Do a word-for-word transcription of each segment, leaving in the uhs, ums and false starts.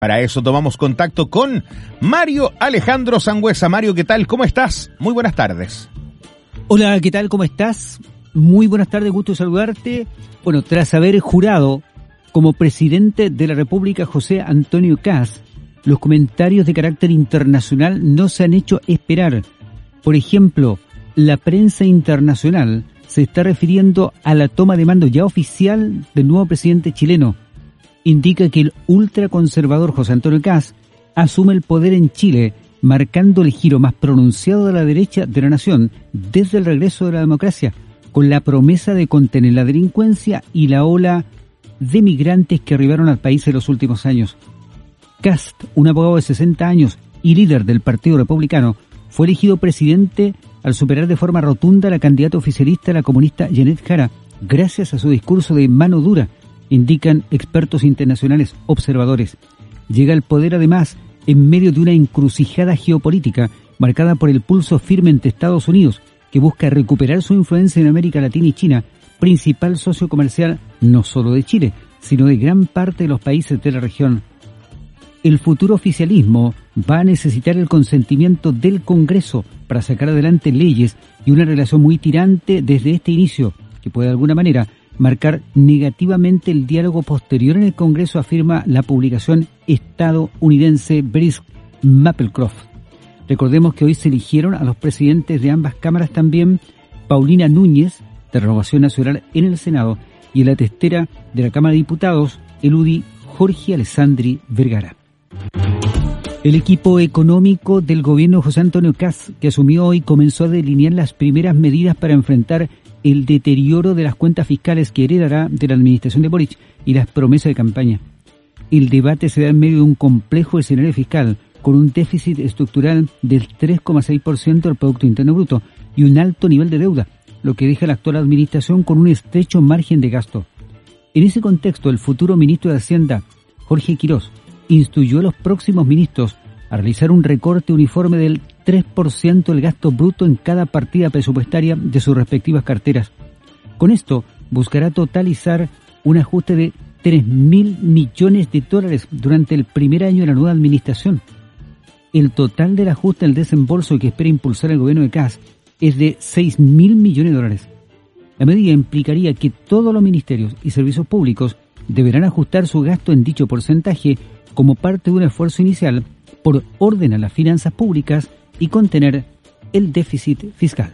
Para eso tomamos contacto con Mario Alejandro Sangüesa. Mario, ¿qué tal? ¿Cómo estás? Muy buenas tardes. Hola, ¿qué tal? ¿Cómo estás? Muy buenas tardes, gusto saludarte. Bueno, tras haber jurado como presidente de la República José Antonio Kast, los comentarios de carácter internacional no se han hecho esperar. Por ejemplo, la prensa internacional se está refiriendo a la toma de mando ya oficial del nuevo presidente chileno. Indica que el ultraconservador José Antonio Kast asume el poder en Chile, marcando el giro más pronunciado de la derecha de la nación desde el regreso de la democracia, con la promesa de contener la delincuencia y la ola de migrantes que arribaron al país en los últimos años. Kast, un abogado de sesenta años y líder del Partido Republicano, fue elegido presidente al superar de forma rotunda a la candidata oficialista, la comunista Janet Jara, gracias a su discurso de mano dura, indican expertos internacionales observadores. Llega al poder además en medio de una encrucijada geopolítica marcada por el pulso firme entre Estados Unidos, que busca recuperar su influencia en América Latina y China, principal socio comercial no solo de Chile, sino de gran parte de los países de la región. El futuro oficialismo va a necesitar el consentimiento del Congreso para sacar adelante leyes y una relación muy tirante desde este inicio, que puede de alguna manera marcar negativamente el diálogo posterior en el Congreso, afirma la publicación estadounidense Brisk Maplecroft. Recordemos que hoy se eligieron a los presidentes de ambas cámaras también, Paulina Núñez, de Renovación Nacional en el Senado, y en la testera de la Cámara de Diputados, el U D I Jorge Alessandri Vergara. El equipo económico del gobierno de José Antonio Kast, que asumió hoy, comenzó a delinear las primeras medidas para enfrentar el deterioro de las cuentas fiscales que heredará de la administración de Boric y las promesas de campaña. El debate se da en medio de un complejo escenario fiscal con un déficit estructural del tres coma seis por ciento del Producto Interno Bruto y un alto nivel de deuda, lo que deja a la actual administración con un estrecho margen de gasto. En ese contexto, el futuro ministro de Hacienda, Jorge Quirós, instruyó a los próximos ministros a realizar un recorte uniforme del tres por ciento del gasto bruto en cada partida presupuestaria de sus respectivas carteras. Con esto, buscará totalizar un ajuste de tres mil millones de dólares durante el primer año de la nueva administración. El total del ajuste al desembolso que espera impulsar el gobierno de Kast es de seis mil millones de dólares. La medida implicaría que todos los ministerios y servicios públicos deberán ajustar su gasto en dicho porcentaje como parte de un esfuerzo inicial por orden a las finanzas públicas y contener el déficit fiscal.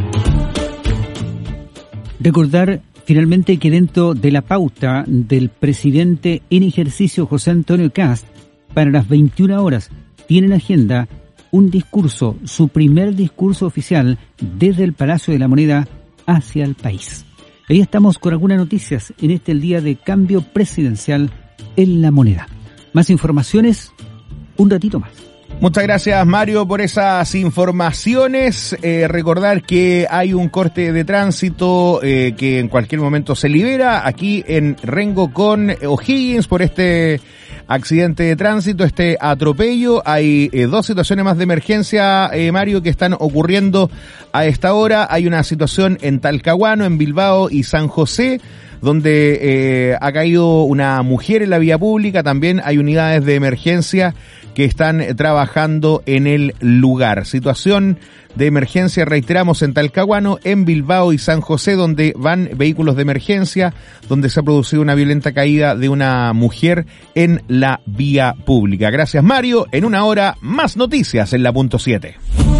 Recordar finalmente que dentro de la pauta del presidente en ejercicio José Antonio Kast, para las veintiuna horas tiene en agenda un discurso, su primer discurso oficial desde el Palacio de la Moneda hacia el país. Ahí estamos con algunas noticias en este el día de cambio presidencial en la moneda. Más informaciones, un ratito más. Muchas gracias, Mario, por esas informaciones. Eh, recordar que hay un corte de tránsito eh, que en cualquier momento se libera aquí en Rengo con O'Higgins por este accidente de tránsito, este atropello. Hay eh, dos situaciones más de emergencia, eh, Mario, que están ocurriendo a esta hora. Hay una situación en Talcahuano, en Bilbao y San José, donde eh, ha caído una mujer en la vía pública. También hay unidades de emergencia que están trabajando en el lugar. Situación de emergencia, reiteramos, en Talcahuano, en Bilbao y San José, donde van vehículos de emergencia, donde se ha producido una violenta caída de una mujer en la vía pública. Gracias, Mario. En una hora, más noticias en la punto siete.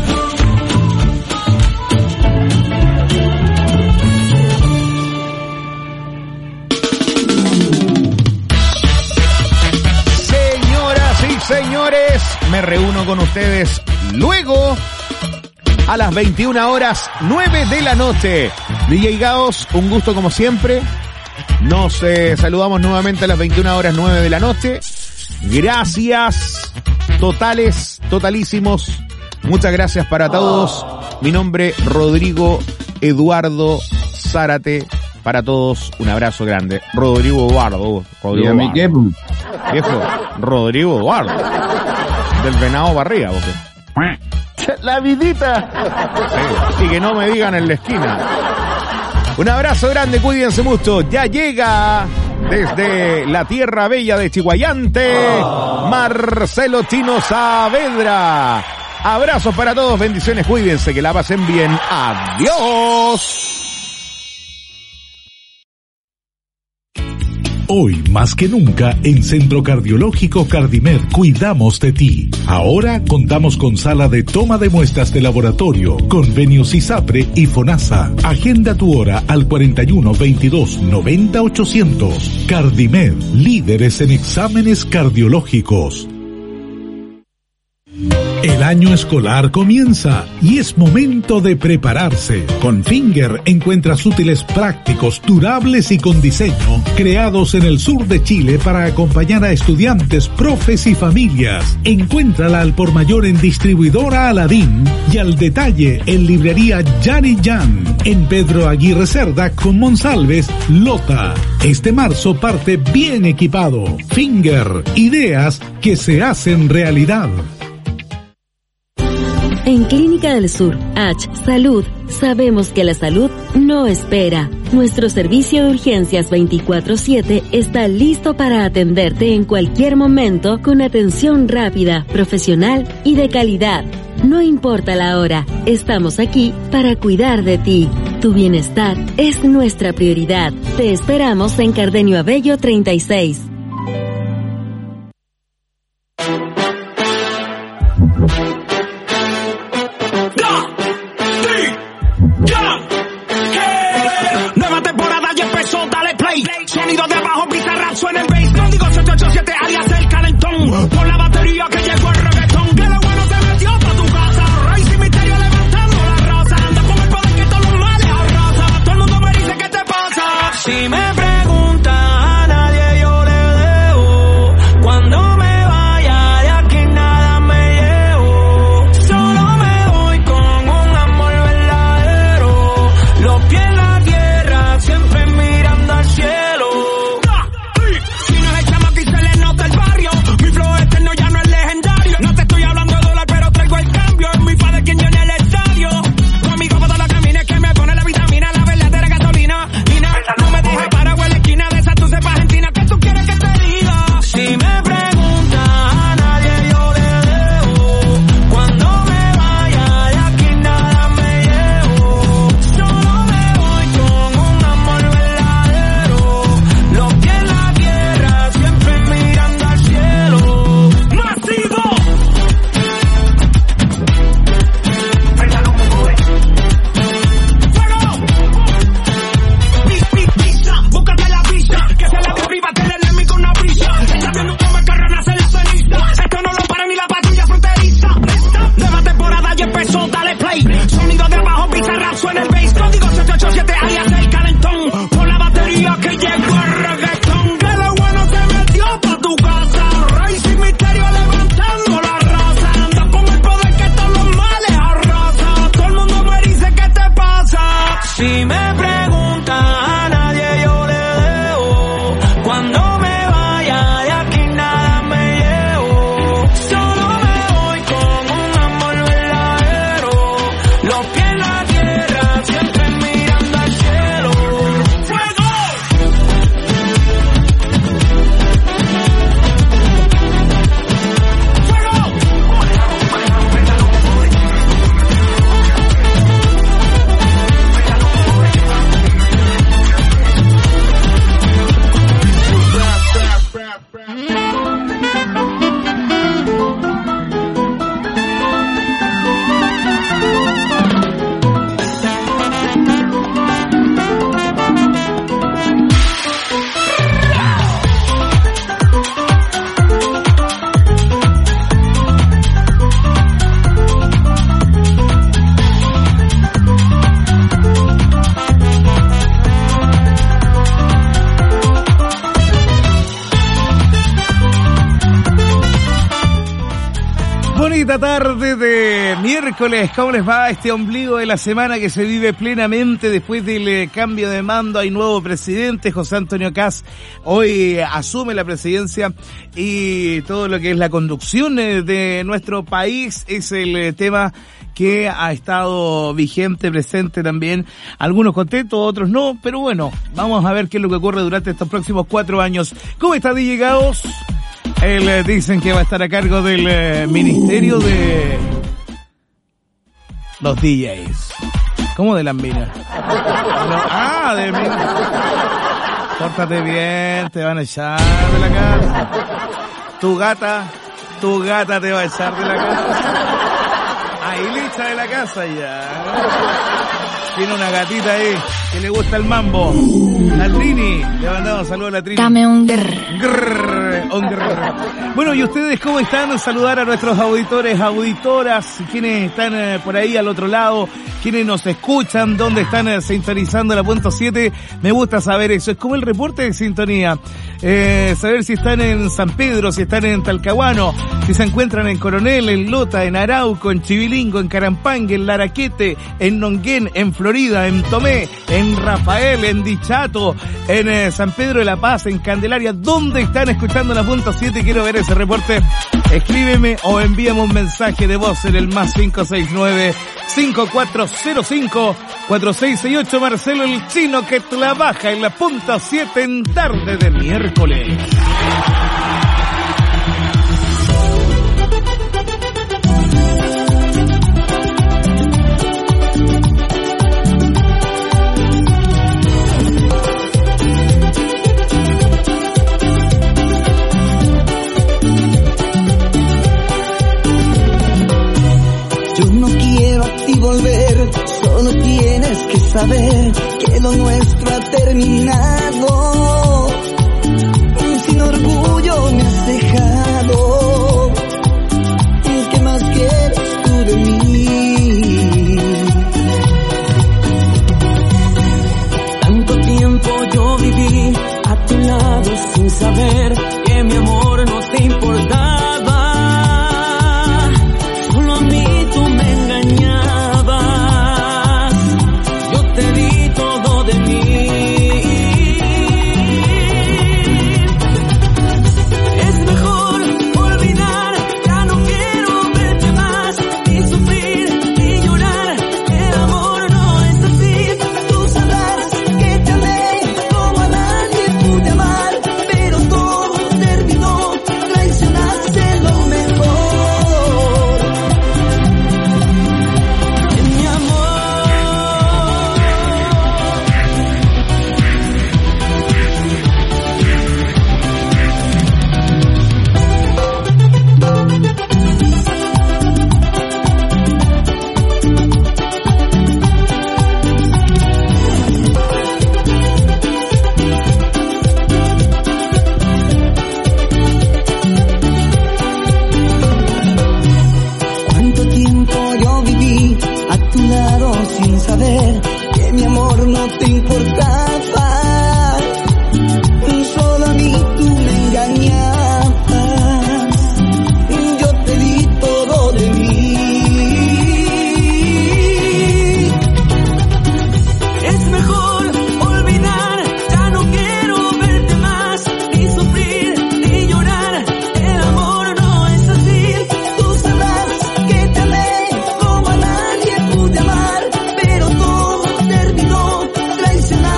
Señores, me reúno con ustedes luego a las veintiuna horas nueve de la noche. D J Gaos, un gusto como siempre. Nos eh, saludamos nuevamente a las veintiuna horas nueve de la noche. Gracias totales, totalísimos. Muchas gracias para todos. Mi nombre, Rodrigo Eduardo Zárate. Para todos, un abrazo grande. Rodrigo Eduardo. Rodrigo Eduardo. Viejo, Rodrigo Eduardo. Del Venado Barriga, porque la vidita. Sí, y que no me digan en la esquina. Un abrazo grande, cuídense mucho. Ya llega Desde la tierra bella de Chihuayante, Marcelo Chino Saavedra. Abrazos para todos, bendiciones, cuídense, que la pasen bien. Adiós. Hoy más que nunca en Centro Cardiológico Cardimed cuidamos de ti. Ahora contamos con sala de toma de muestras de laboratorio, convenios ISAPRE y FONASA. Agenda tu hora al cuarenta y uno, veintidós, noventa, ochocientos. Cardimed, líderes en exámenes cardiológicos. El año escolar comienza y es momento de prepararse. Con Finger encuentras útiles prácticos, durables y con diseño, creados en el sur de Chile para acompañar a estudiantes, profes y familias. Encuéntrala al por mayor en distribuidora Aladín y al detalle en librería Yari Yan, en Pedro Aguirre Cerda con Monsalves, Lota. Este marzo parte bien equipado. Finger, ideas que se hacen realidad. En Clínica del Sur, H Salud, sabemos que la salud no espera. Nuestro servicio de urgencias veinticuatro siete está listo para atenderte en cualquier momento con atención rápida, profesional y de calidad. No importa la hora, estamos aquí para cuidar de ti. Tu bienestar es nuestra prioridad. Te esperamos en Cardenio Abello treinta y seis. Sonido de abajo, Bizarrap suena el bass. Código siete ocho siete, alias el calentón. Por la batería que llegó el reggaetón. Que lo bueno se metió pa' tu casa. Rey sin misterio levantando la raza. Anda con el poder que todos los males arrasa. Todo el mundo me dice ¿qué te pasa? Si me preguntas a nadie yo le dejo. Cuando me vaya de aquí nada me llevo. Bonita tarde de miércoles, ¿cómo les va este ombligo de la semana que se vive plenamente después del eh, cambio de mando? Hay nuevo presidente, José Antonio Kast, hoy eh, asume la presidencia y todo lo que es la conducción eh, de nuestro país es el eh, tema que ha estado vigente, presente también. Algunos contentos, otros no, pero bueno, vamos a ver qué es lo que ocurre durante estos próximos cuatro años. ¿Cómo está D J Gaos? Él eh, dicen que va a estar a cargo del eh, ministerio de los D Js. ¿Cómo de las minas? No, ah, de minas. Pórtate bien, te van a echar de la casa. Tu gata, tu gata te va a echar de la casa. Ahí le echa de la casa ya. Tiene una gatita ahí que le gusta el mambo. La Trini. Le mandamos saludos a la Trini. Dame un grrr. Grrr, un grrr. Bueno, ¿y ustedes cómo están? Saludar a nuestros auditores, auditoras, quienes están eh, por ahí al otro lado, quienes nos escuchan, dónde están eh, sintonizando la punto siete. Me gusta saber eso. Es como el reporte de sintonía. Eh, saber si están en San Pedro, si están en Talcahuano, si se encuentran en Coronel, en Lota, en Arauco, en Chivilingo, en Carampangue, en Laraquete, en Nonguén, en Florida, en Tomé, en Rafael, en Dichato, en eh, San Pedro de la Paz, en Candelaria. ¿Dónde están escuchando la punto siete? Quiero ver ese reporte. Escríbeme o envíame un mensaje de voz en el más cinco seis nueve, cinco cuatro cero cinco, cuatro seis seis ocho. Marcelo el Chino que trabaja en la punto siete en tarde de miércoles. Yo no quiero a ti volver, solo tienes que saber que lo nuestro ha terminado. Sin orgullo me has dejado. ¿Qué más quieres tú de mí? Tanto tiempo yo viví a tu lado sin saber que mi amor no te importaba. Solo a mí tú me engañabas. Yo te di todo de mí. Traicionar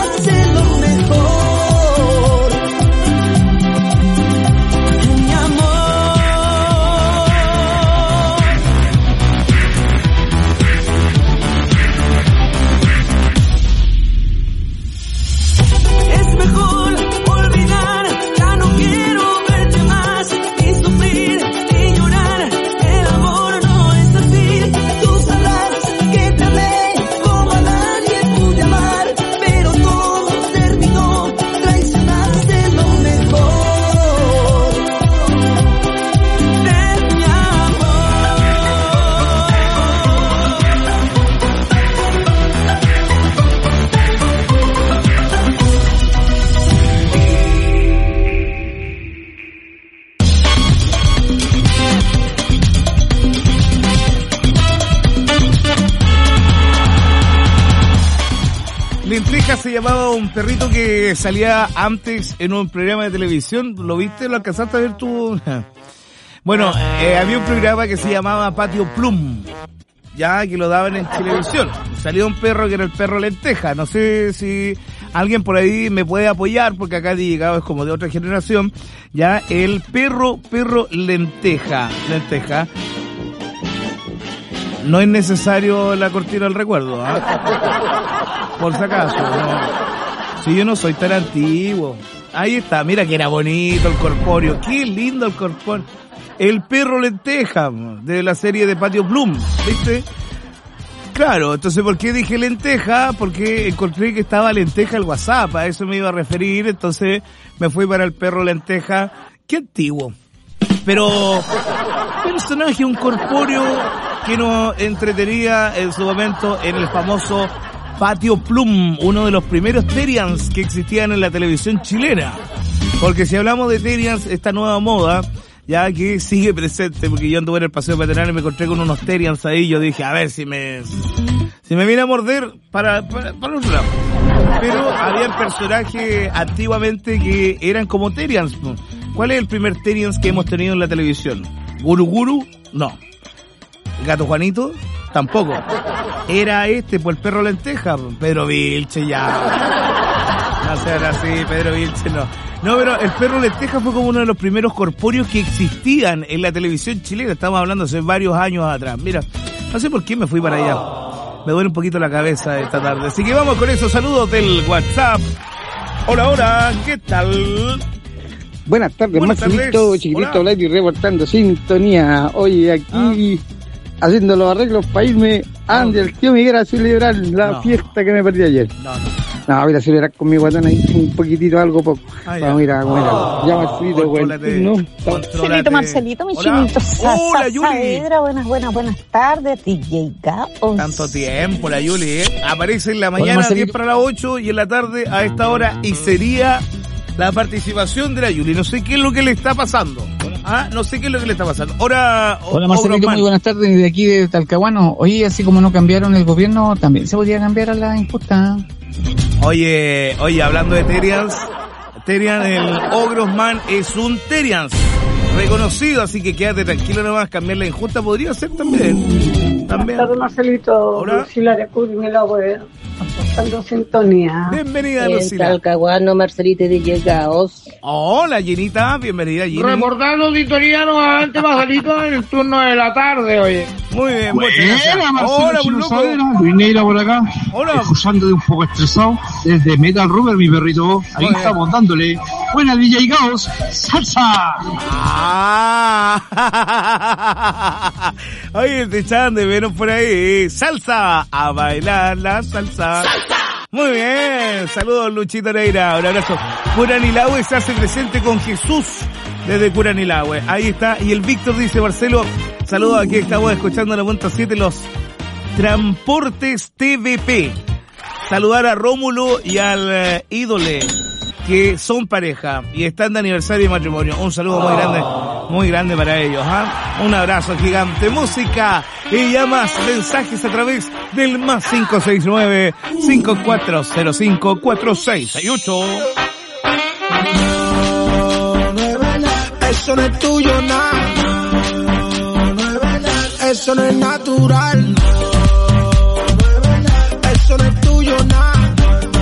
lenteja se llamaba un perrito que salía antes en un programa de televisión. ¿Lo viste? ¿Lo alcanzaste a ver tú? Bueno, eh, había un programa que se llamaba Patio Plum, ya que lo daban en televisión. Salía un perro que era el perro lenteja. No sé si alguien por ahí me puede apoyar, porque acá de llegado es como de otra generación. Ya, el perro, perro lenteja, lenteja. No es necesario la cortina del recuerdo, ¿eh? Por si acaso, no. Si yo no soy tan antiguo. Ahí está, mira que era bonito el corpóreo. Qué lindo el corpóreo. El perro lenteja de la serie de Patio Plum, ¿viste? Claro, entonces ¿por qué dije lenteja? Porque encontré que estaba lenteja el WhatsApp, a eso me iba a referir, entonces me fui para el perro lenteja. Qué antiguo. Pero personaje, un corpóreo que nos entretenía en su momento en el famoso Patio Plum, uno de los primeros Terians que existían en la televisión chilena. Porque si hablamos de Terians, esta nueva moda, ya que sigue presente, porque yo anduve en el paseo peatonal y me encontré con unos Terians ahí, yo dije, a ver si me si me viene a morder para, para, para otro lado. Pero había personajes antiguamente que eran como Terians. ¿Cuál es el primer Terians que hemos tenido en la televisión? ¿Guru Guru? No. ¿Gato Juanito? Tampoco. Era este, pues el perro lenteja, Pedro Vilche, ya. No sean así, Pedro Vilche, no. No, pero el perro lenteja fue como uno de los primeros corpóreos que existían en la televisión chilena. Estamos hablando hace varios años atrás. Mira, no sé por qué me fui para allá. Me duele un poquito la cabeza esta tarde. Así que vamos con esos saludos del WhatsApp. Hola, hola, ¿qué tal? Buenas tardes, Buenas Marcelito, tardes. chiquitito Hola. Lady, reportando sintonía. Oye, aquí ah. haciendo los arreglos para irme a donde el tío Miguel a celebrar la No. fiesta que me perdí ayer. No, no. No, voy a celebrar con mi guatón ahí un poquitito, algo poco. Ah, ya. Vamos a ir a comer algo. Ya, Marcelito, güey. Contrólate, No, contrólate. Marcelito, Marcelito, mi Hola. chinito. Sa- Hola, Sa- Yuli. Saavedra, buenas, buenas, buenas tardes. D J Gaos. Tanto tiempo la Yuli, ¿eh? Aparece en la mañana Marcelito. diez para las ocho y en la tarde a esta hora, y sería la participación de la Yuli. No sé qué es lo que le está pasando. Ah, no sé qué es lo que le está pasando. Ahora, Hola, Marcelito, Ogroman. muy buenas tardes desde aquí de Talcahuano. Oye, así como no cambiaron el gobierno, también se podría cambiar a la injusta. Oye, oye, hablando de Terians, Terian, el Ogrosman es un Terians reconocido, así que quédate tranquilo nomás, cambiar la injusta podría ser también. También. Buenas tardes, Marcelito. Hola. Lucila de Curmela, güey. Aportando sintonía. Bienvenida, En Lucila. Talcahuano, Marcelito D J Gaos. Hola, Ginita, bienvenida, Gini. Reportando sintonía nuevamente, Marcelito, en el turno de la tarde, oye. Muy bien, muchas gracias. Buena, Marcelo Hola, Chino Burloco. Saavedra, Luis Neira por acá. Hola. Escuchando de un poco estresado desde Metal Rubber, mi perrito. Ahí Muy bien. estamos dándole. Buena D J Gaos, salsa. Ah, oye, te echaban de menos por ahí. Salsa, a bailar la salsa. Muy bien, saludos Luchito Neira, un abrazo. Curanilahue se hace presente con Jesús desde Curanilahue. Ahí está, y el Víctor dice, Marcelo, saludos, aquí estamos escuchando la punta siete, los Transportes T V P. Saludar a Rómulo y al eh, Ídole, que son pareja y están de aniversario de matrimonio. Un saludo muy grande, muy grande para ellos, ¿ah? Un abrazo gigante. Música y ya más mensajes a través del más cinco seis nueve, cinco cuatro cero cinco, cuatro seis seis ocho. Eso no es tuyo, nada. Eso no es natural. Eso no es tuyo, nada.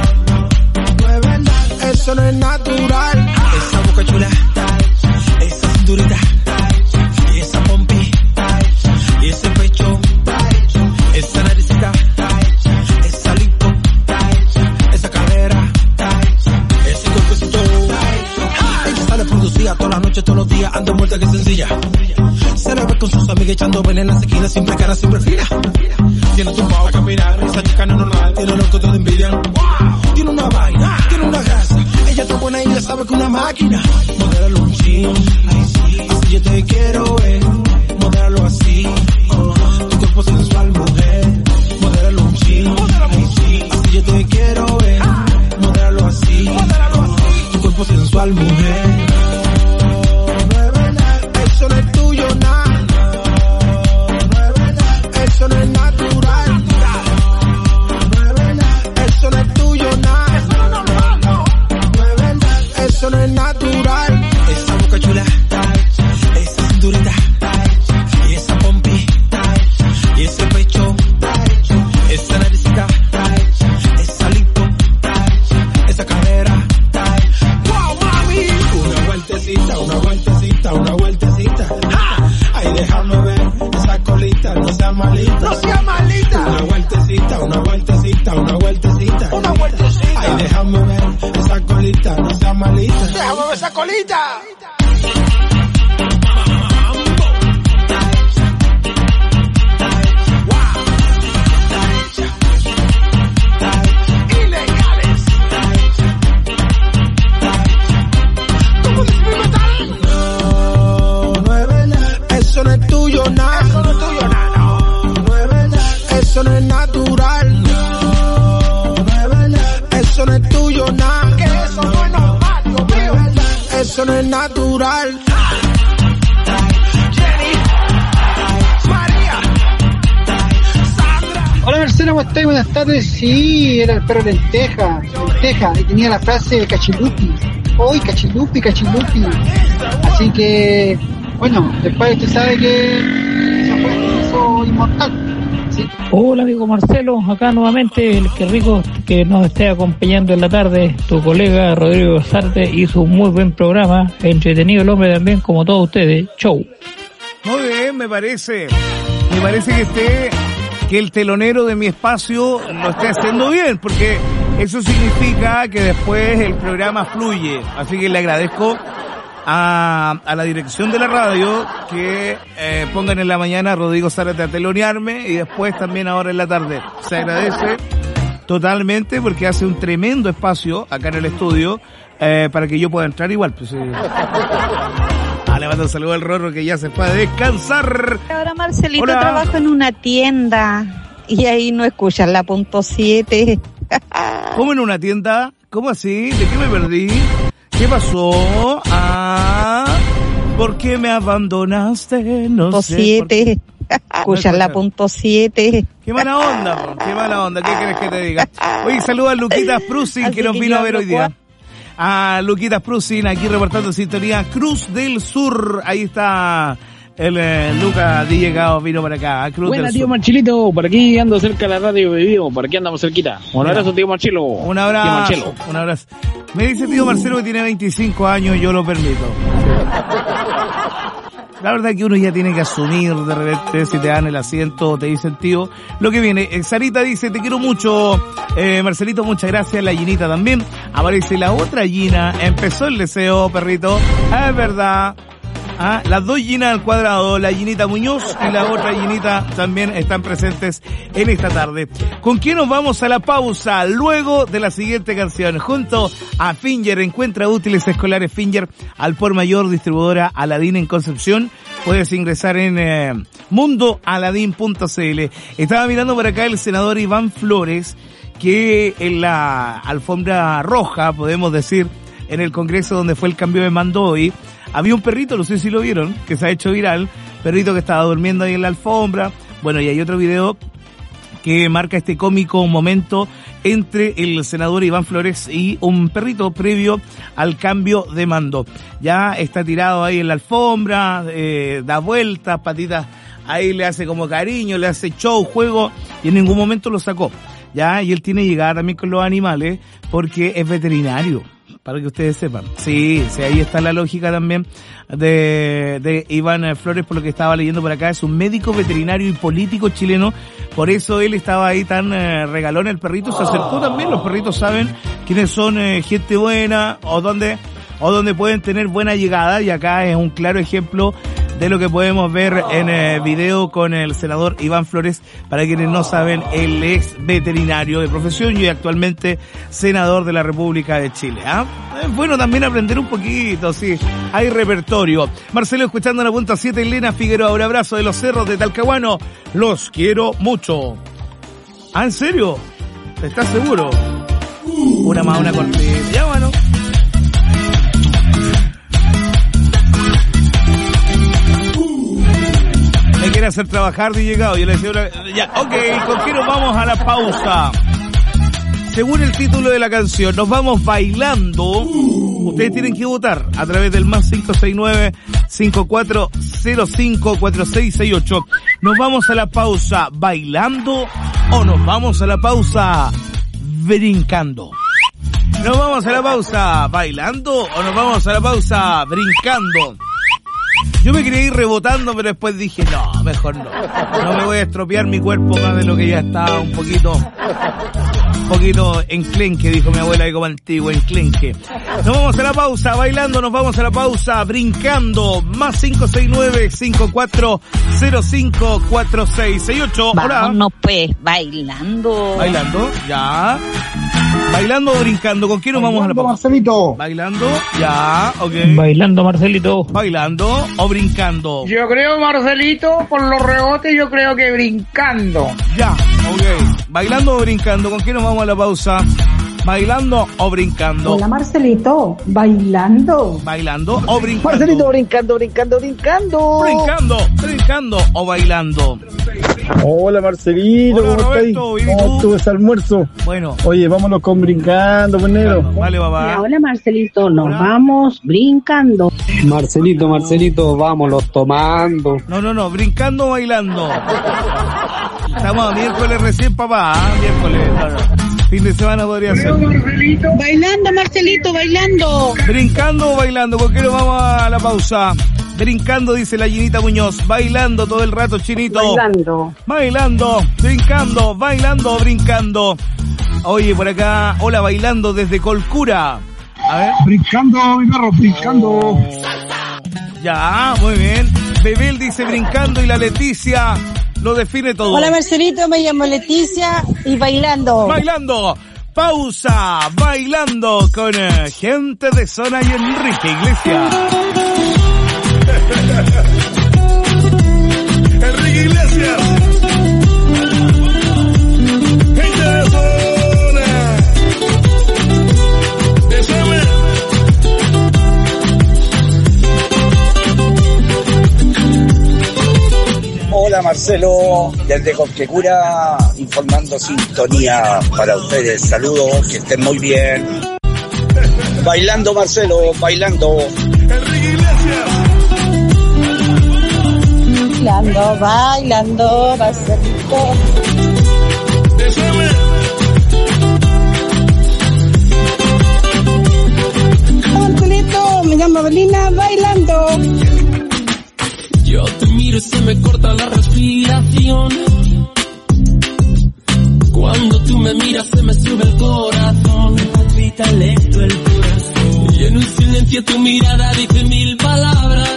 Eso no es natural. Esa boca chula, esa cinturita, y esa pompi, y ese pecho, esa naricita, esa lipo, esa cadera, ese cuerpecito. Ella sale producida todas las noches, todos los días, anda muerta que sencilla. Se la ve con sus amigas echando veneno en la esquina, siempre cara, siempre fina. Tiene tu pavo a caminar, esa chica no es normal, tiene los que te envidian. Tiene una vaina, tiene una grasa, ella está buena y ya sabe que una máquina. Modéralo un chin, ay sí, así yo te quiero ver. Modéralo así, oh, tu cuerpo sensual, mujer. Modéralo un chin, ay sí, así yo te quiero ver. Modéralo así, oh, tu cuerpo sensual, mujer. Eso no es tuyo, nada. Eso no es natural. Eso no es tuyo, nada. no seas malita. No seas malita. Una vueltecita, una vueltecita, una vueltecita. Una vueltecita. Ay, déjame ver esa colita, no seas malita. Déjame ver esa colita. Eso no es tuyo, nada. Eso no es tuyo, nada. No, no es verdad. Eso no es natural. No, no es verdad. Eso no es tuyo, nada. Que eso no es normal, Dios mío. No es verdad. Eso no es natural. Jenny, María, Sandra. Hola Marcelo, ¿cómo estás? Buenas tardes. Sí, era el perro lenteja, lenteja, y tenía la frase cachilupi. Hoy cachilupi, cachilupi. Así que, bueno, después usted sabe que eso fue eso inmortal. ¿Sí? Hola amigo Marcelo, acá nuevamente, qué rico que nos esté acompañando en la tarde. Tu colega Rodrigo Sarte hizo un muy buen programa, entretenido el hombre también, como todos ustedes. Show. Muy bien, me parece. Me parece que esté, que el telonero de mi espacio lo esté haciendo bien, porque eso significa que después el programa fluye. Así que le agradezco a, a la dirección de la radio que eh, pongan en la mañana a Rodrigo Zárate a telonearme y después también ahora en la tarde. Se agradece totalmente porque hace un tremendo espacio acá en el estudio eh, para que yo pueda entrar igual. Pues, eh. Ah, le mando un saludo al Rorro que ya se fue a descansar. Ahora Marcelito Hola. trabaja en una tienda y ahí no escuchan la punto siete. ¿Cómo en una tienda? ¿Cómo así? ¿De qué me perdí? ¿Qué pasó? Ah, ¿por qué me abandonaste? No Punto sé. siete. Escuchan la punto siete. Qué mala onda, bro. Qué mala onda. ¿Qué quieres que te diga? Oye, saluda a Luquitas Prusin Así que nos que vino yo a ver hablo hoy día. A Luquitas Prusin aquí reportando sintonía Cruz del Sur. Ahí está el eh, Luca D. Llegado, vino para acá. Cruz Buena, del tío Sur. Marchilito, por aquí ando cerca de la radio vivo, por aquí andamos cerquita. Un Mira. abrazo, tío Marchilo. Un Tío abrazo, Marchelo. un abrazo. Me dice tío Marcelo que tiene veinticinco años, yo lo permito. La verdad que uno ya tiene que asumir de repente si te dan el asiento, te dicen tío. Lo que viene, eh, Sarita dice, te quiero mucho, eh, Marcelito, muchas gracias, la Ginita también. Aparece la otra Gina, empezó el deseo, perrito, es verdad. Ah, las dos Ginas al cuadrado, la Ginita Muñoz y la otra Ginita también están presentes en esta tarde. ¿Con quién nos vamos a la pausa? Luego de la siguiente canción, junto a Finger, encuentra útiles escolares Finger al por mayor, distribuidora Aladín en Concepción. Puedes ingresar en eh, mundo aladín punto c l. Estaba mirando por acá el senador Iván Flores, que en la alfombra roja, podemos decir, en el Congreso donde fue el cambio de mando hoy, había un perrito, no sé si lo vieron, que se ha hecho viral, perrito que estaba durmiendo ahí en la alfombra. Bueno, y hay otro video que marca este cómico momento entre el senador Iván Flores y un perrito previo al cambio de mando. Ya está tirado ahí en la alfombra, eh, da vueltas, patitas, ahí le hace como cariño, le hace show, juego, y en ningún momento lo sacó. Ya, y él tiene llegada también con los animales porque es veterinario. Para que ustedes sepan. Sí, sí, ahí está la lógica también de, de Iván Flores, por lo que estaba leyendo por acá. Es un médico veterinario y político chileno. Por eso él estaba ahí tan eh, regalón. El perrito se acercó también. Los perritos saben quiénes son eh, gente buena o dónde, o dónde pueden tener buena llegada. Y acá es un claro ejemplo de lo que podemos ver en eh, video con el senador Iván Flores. Para quienes no saben, él es veterinario de profesión y actualmente senador de la República de Chile. ¿Ah? Es bueno también aprender un poquito, sí, hay repertorio. Marcelo escuchando la punta siete, Elena Figueroa, un abrazo de los cerros de Talcahuano. Los quiero mucho. ¿Ah, en serio? ¿Estás seguro? Una más, una cortita. Ya, bueno. Me quiere hacer trabajar de llegado. Yo le decía una... Ya, ok, ¿con qué nos vamos a la pausa? Según el título de la canción, nos vamos bailando. Ustedes tienen que votar a través del más cinco seis nueve, cinco cuatro cero cinco, cuatro seis seis ocho. Nos vamos a la pausa bailando o nos vamos a la pausa brincando. Nos vamos a la pausa bailando o nos vamos a la pausa brincando. Yo me quería ir rebotando, pero después dije, no, mejor no. No me voy a estropear mi cuerpo más de lo que ya está un poquito, un poquito enclenque, dijo mi abuela de como antiguo, enclenque. Nos vamos a la pausa, bailando, nos vamos a la pausa, brincando, más cinco seis nueve, cinco cuatro cero cinco, cuatro seis seis ocho. Hola. Vámonos pues, bailando. Bailando, ya. Bailando o brincando, ¿con quién nos vamos a la pausa? Marcelito. Bailando, ya, ok. Bailando, Marcelito. Bailando o brincando. Yo creo, Marcelito, por los rebotes, yo creo que brincando. Ya, ok. Bailando o brincando, ¿con quién nos vamos a la pausa? Bailando o brincando. Hola, Marcelito, bailando. Bailando o brincando. Marcelito, brincando, brincando, brincando. Brincando, brincando o bailando. Hola, Marcelito. Hola, ¿cómo Roberto, estás? ¿y ¿Cómo tú? estuvo ese almuerzo? Bueno. Oye, vámonos con brincando, pues, negro. Vale, papá. Hola, Marcelito, nos vamos brincando. Marcelito, Marcelito, vámonos tomando. No, no, no, brincando o bailando. Estamos a miércoles recién, papá. ¿Ah? Miércoles, no, no. Fin de semana podría ser. Bailando, Marcelito, bailando. Brincando o bailando, ¿con qué nos vamos a la pausa? Brincando, dice la Ginita Muñoz. Bailando todo el rato, Chinito. Bailando. Bailando, brincando, bailando, brincando. Oye, por acá, hola, bailando desde Colcura. A ver. Brincando, mi perro, brincando. Oh. Ya, muy bien. Bebel dice brincando y la Leticia lo define todo. Hola, Marcelito, me llamo Leticia y bailando. Bailando. Pausa, bailando con eh, gente de zona y Enrique Iglesias. Enrique Iglesias. Gente de zona. Déjame. Hola Marcelo, desde Conquecura, informando sintonía para ustedes. Saludos, que estén muy bien. Bailando Marcelo, bailando. Bailando, bailando, Marcelito. Marcelito, me llamo Belina, bailando. Yo te miro y se me corta la respiración. Cuando tú me miras se me sube el corazón. Me palpita lento el corazón. Y en un silencio tu mirada dice mil palabras.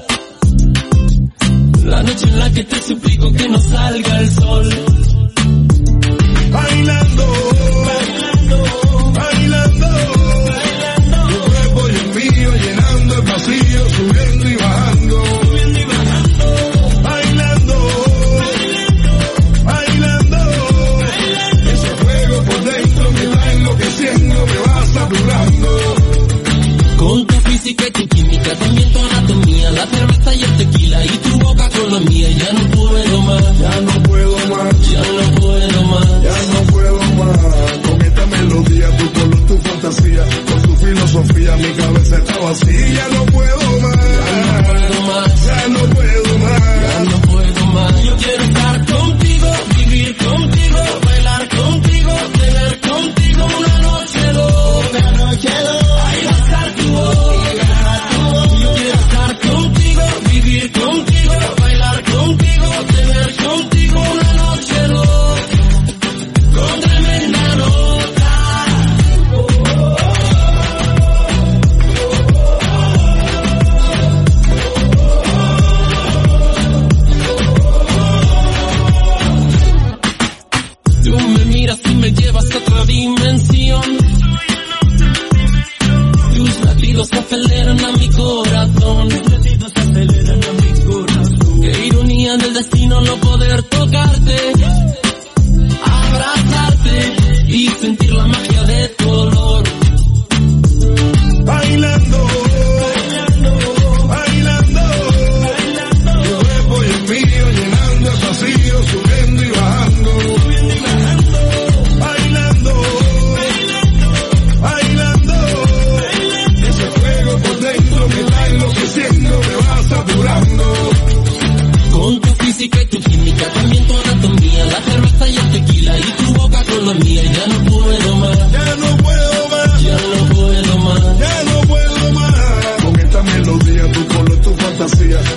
La noche en la que te suplico que no salga el sol. Bailando, bailando, bailando, bailando. Tu cuerpo y el mío llenando el vacío, subiendo y bajando. Con tu física y tu química, también tu anatomía, la cerveza y el tequila y tu boca con la mía. Ya no puedo más, ya no puedo más, ya no puedo más, ya no puedo más. Con esta melodía, tu color, tu fantasía, con tu filosofía, mi cabeza está vacía. Ya no puedo más, ya no puedo más, ya no puedo más, ya no puedo más. Yo quiero estar contigo, vivir contigo, bailar contigo, tener contigo una noche loca, una noche loca. Yo quiero estar contigo, vivir contigo, bailar contigo, tener contigo una noche loca, con tremenda nota. Tú me miras y me llevas a otra dimensión. Tus latidos aceleran a mi corazón. Tus latidos aceleran a mi corazón. Qué ironía del destino no poder tocarte, abrazarte y sentir la magia de tu olor. Bailando, bailando, bailando, bailando. Tu cuerpo y el mío llenando el vacío, subiendo y bajando. Subiendo y bajando. Bailando, bailando, bailando. Ese fuego por dentro me está enloqueciendo, me va saturando. Con tu física y tu química, también tu anatomía, la cerveza y el tequila y tu boca con la mía. Ya no puedo más, Ya no puedo más, ya no puedo más, ya no puedo más. Con esta melodía, tu color, tu fantasía,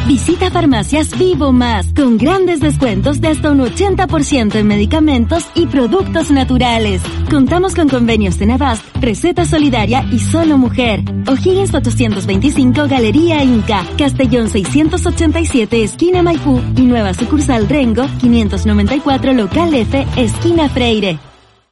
Visita Farmacias Vivo Más, con grandes descuentos de hasta un ochenta por ciento en medicamentos y productos naturales. Contamos con convenios de Navast, Receta Solidaria y Solo Mujer. O'Higgins ochocientos veinticinco, Galería Inca, Castellón seiscientos ochenta y siete, esquina Maipú, y nueva sucursal Rengo, quinientos noventa y cuatro, local F, esquina Freire.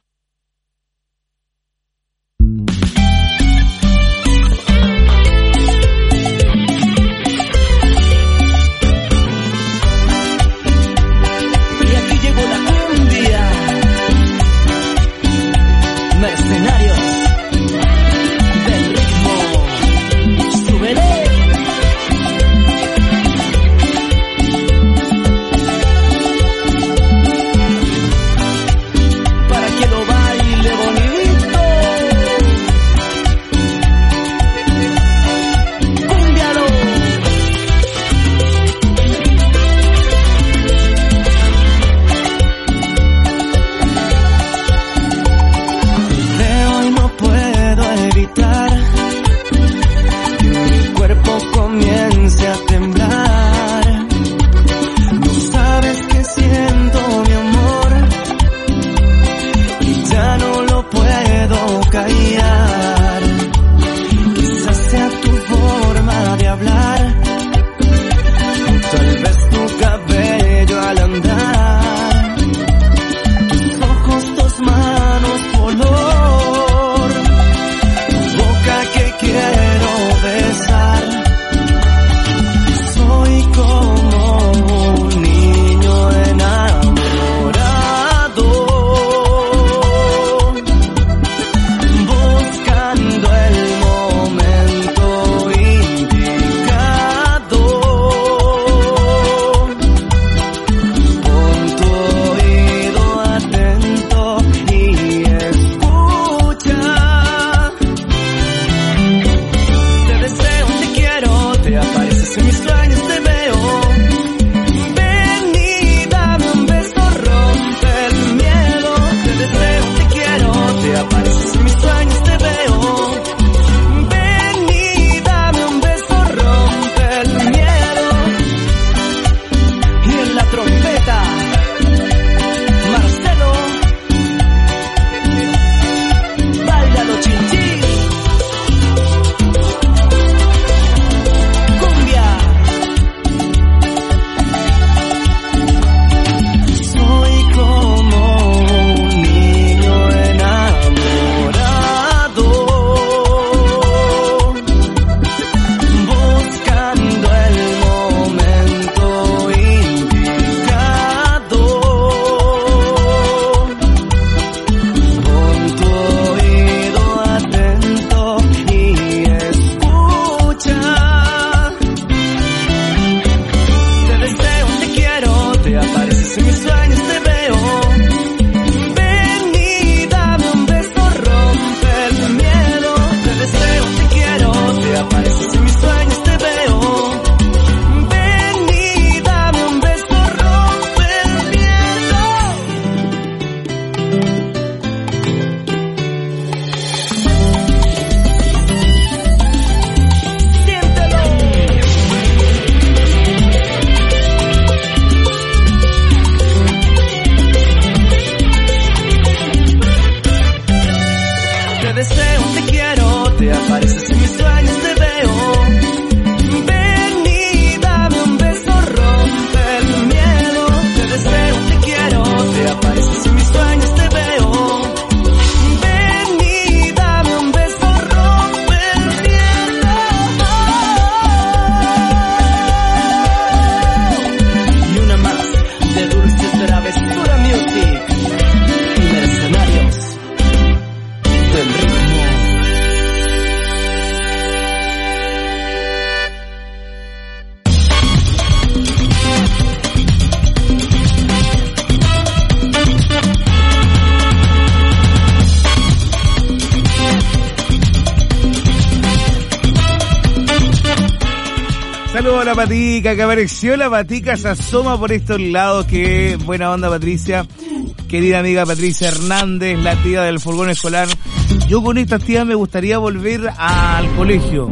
Saludos a la Patica, que apareció la Patica, se asoma por estos lados. Qué buena onda, Patricia. Querida amiga Patricia Hernández, la tía del furgón escolar. Yo con esta tía me gustaría volver al colegio.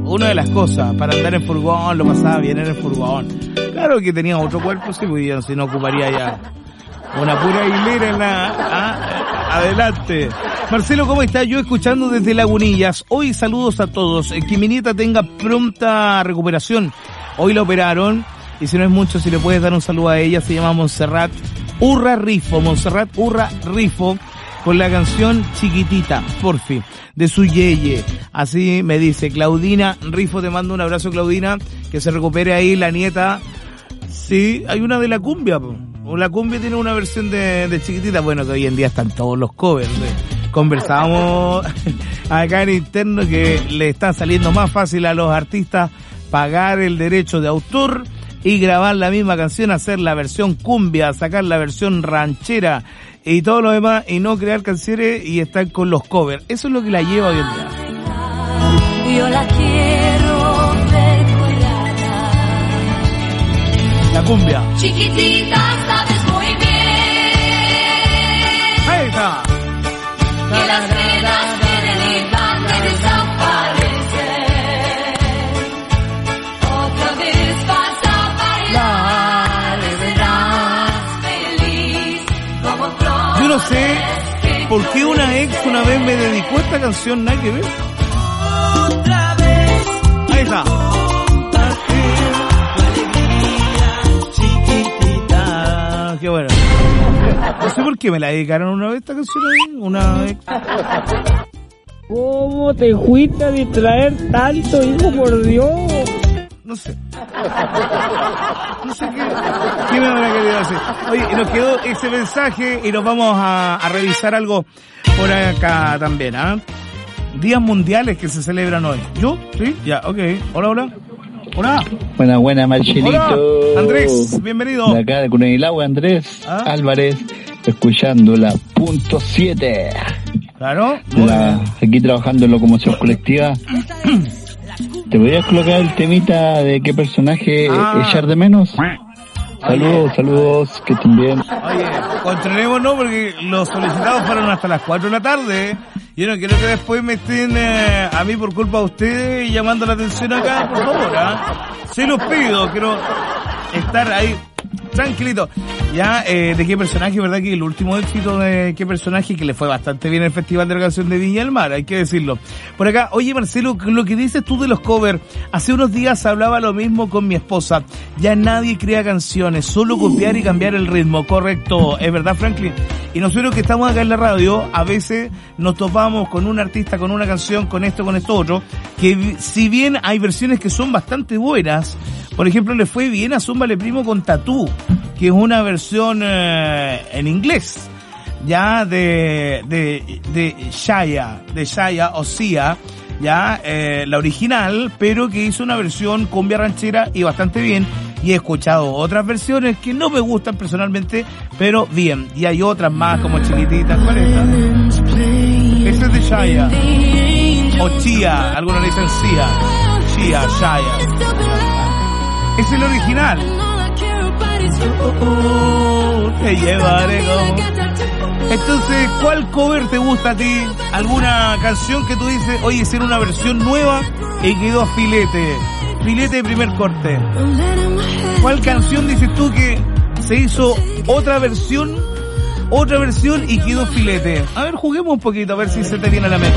una de las cosas, para andar en furgón, lo pasaba bien en el furgón. Claro que tenía otro cuerpo, sí, pues ya, si no ocuparía ya una pura hilera en la... Ah, adelante. Marcelo, ¿cómo está? Yo escuchando desde Lagunillas. Hoy saludos a todos. Que mi nieta tenga pronta recuperación. Hoy la operaron. Y si no es mucho, si le puedes dar un saludo a ella, se llama Montserrat Urra Rifo. Montserrat Urra Rifo. Con la canción Chiquitita, porfi, de su yeye. Así me dice Claudina Rifo, te mando un abrazo, Claudina, que se recupere ahí la nieta. Sí, hay una de la cumbia, po. La cumbia tiene una versión de, de Chiquitita, bueno, que hoy en día están todos los covers. ¿eh? Conversábamos acá en interno que le está saliendo más fácil a los artistas pagar el derecho de autor y grabar la misma canción, hacer la versión cumbia, sacar la versión ranchera y todo lo demás, y no crear canciones y estar con los covers. Eso es lo que la lleva hoy en día. Yo la quiero recordar. La cumbia. Chiquitita, sabes muy bien. Ahí está. Que las penas vienen y van a desaparecer. Otra vez vas a bailar y verás feliz como flores. Yo no sé por qué una ex una vez me dedicó esta canción, nada que ver. Otra vez. Ahí está. Chiquitita. Qué bueno. No sé por qué me la dedicaron una vez esta canción ahí. Una ex. ¿Cómo te fuiste a distraer tanto, hijo, por Dios? No sé. No sé qué, qué me habrá querido decir. Oye, nos quedó ese mensaje y nos vamos a, a revisar algo por acá también, ¿ah? ¿eh? Días mundiales que se celebran hoy. ¿Yo? ¿Sí? Ya, ok. Hola, hola. Hola. Buena, buena, Marcelito. Hola, Andrés, bienvenido. De acá de Cunedilagua, Andrés ¿Ah? Álvarez, escuchando la punto siete. Claro. La, aquí trabajando en locomoción colectiva. ¿Te podrías colocar el temita de qué personaje Ah. echar de menos? Saludos, saludos, que estén bien. Oye, controlémonos porque los solicitados fueron hasta las cuatro de la tarde. Yo no quiero que después me estén eh, a mí por culpa de ustedes llamando la atención acá, por favor, ¿ah? Se los pido, quiero estar ahí tranquilito. Ya, eh, ¿de qué personaje, verdad? Que el último éxito de qué personaje, que le fue bastante bien el Festival de la Canción de Viña del Mar, hay que decirlo. Por acá, oye Marcelo, lo que dices tú de los covers, hace unos días hablaba lo mismo con mi esposa. Ya nadie crea canciones, solo copiar y cambiar el ritmo, correcto, es verdad, Franklin. Y nosotros que estamos acá en la radio, a veces nos topamos con un artista, con una canción, con esto, con esto otro, que si bien hay versiones que son bastante buenas, por ejemplo, le fue bien a Zúmbale Primo con Tatú, que es una versión eh, en inglés, ya de de de Shaya, de Shaya o Sia, ya eh, la original, pero que hizo una versión cumbia ranchera y bastante bien. Y he escuchado otras versiones que no me gustan personalmente, pero bien. Y hay otras más como Chiquitita. ¿Cuál es esta? Esta es de Shaya. O Chia, algunos le dicen Sia. Chia, Shaya. Es el original. Te llevaré como... Entonces, ¿cuál cover te gusta a ti? ¿Alguna canción que tú dices, oye, hicieron una versión nueva y quedó filete? Filete de primer corte. ¿Cuál canción dices tú que se hizo otra versión, otra versión y quedó filete? A ver, juguemos un poquito, a ver si se te viene a la mente.